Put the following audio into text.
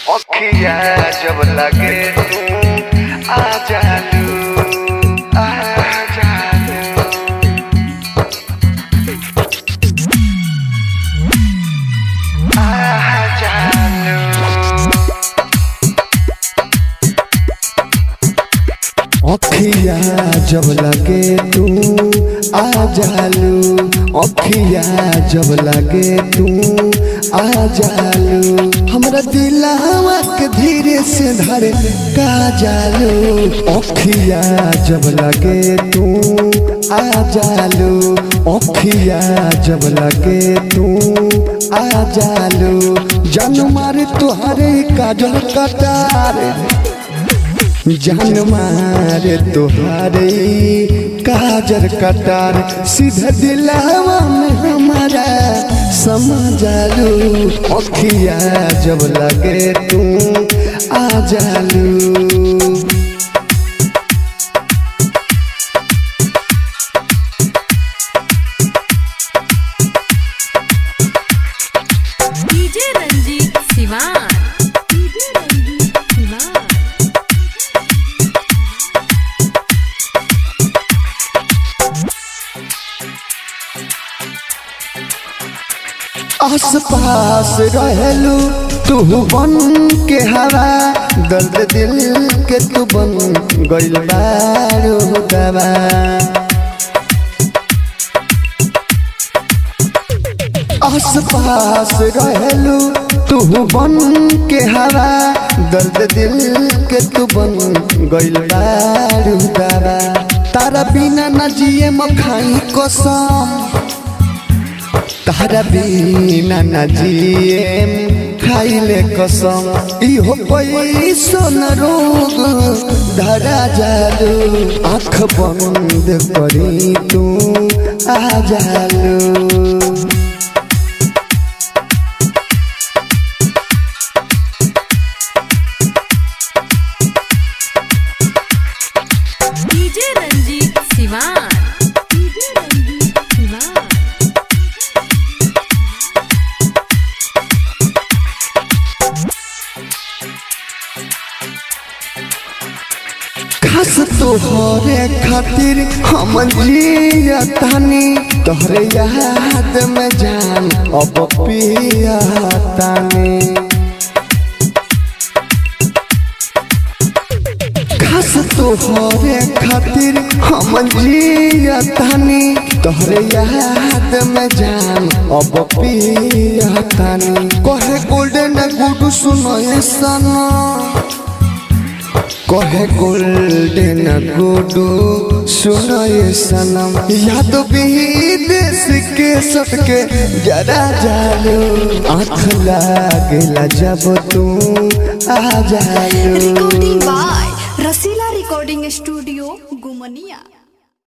अखिया जब लगे तू आ जालू आ जालू आ जालू। अखिया जब लगे तू आ जालू, अखिया जब लगे तू आ जालू, हमरा दिलवा के धीरे से धरे का जालू। अखिया जब लगे तू आ जालू, अखिया जब लगे तू आ जालू, जान मारे तुहरे काजल कटार, जान मारे तुहारे काजर कटार, सीधा दिलावा में हमारा समझालू। अखिया जब लगे तू आ जालू। DJ Ranjit Siwan, DJ Ranjit Siwan. आस पास रहलू तू बन के हवा, दर्द दिल के तू बन गइल बारू दवा। आस पास रहलू तू बन के हवा, दर्द दिल के तू बन गइल बारू दवा। तारा बिना न जिए मखाई कसम, तारा बिना न जिएम खाइले कसम, इहो पैसन रोग धरा जालू। आँख बंद करी तू आ जालू। DJ Ranjit Siwan, DJ Ranjit Siwan. खास तोहरे खातिर हम जियतानी, तोहरे याद में जान अब पियतानी। खास तोहरे खातिर हम जियतानी, तोहरे याद में जान अब पियतानी। कहे गोल्डन गुड सुनो ये सना, कहे गोल्डन गुडू सुनो ये सनम, याद विदेश के सटके जरा जालू। आँख लागेला जब तू आ जालू। Recording by Rasila recording studio Gumnia.